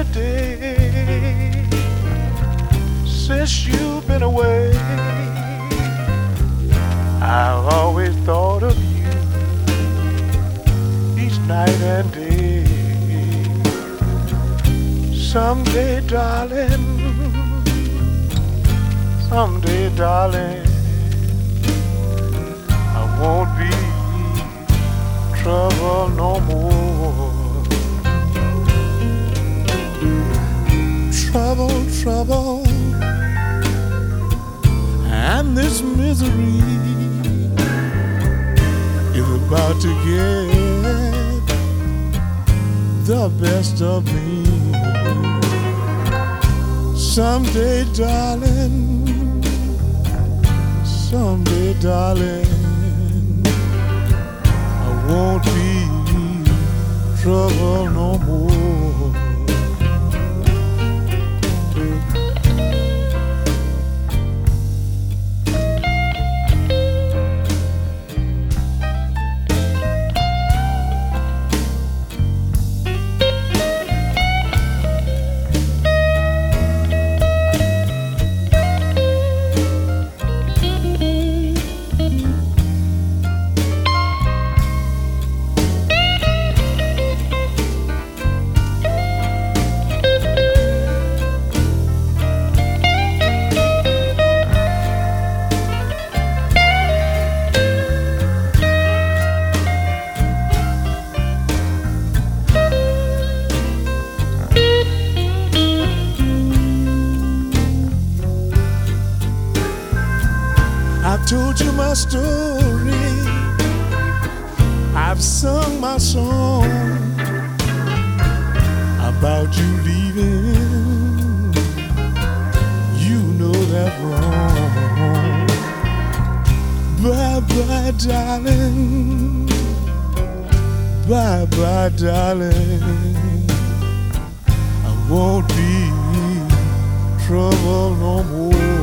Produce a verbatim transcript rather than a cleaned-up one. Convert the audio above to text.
a day since you've been away. I've always thought of you each night and day. Someday, darling, someday, darling, I won't be trouble no more. Trouble, trouble, and this misery is about to get the best of me. Someday, darling, someday, darling, I won't be trouble no more. I've told you my story, I've sung my song about you leaving. You know that's wrong. Bye-bye, darling, bye-bye, darling, I won't be trouble no more.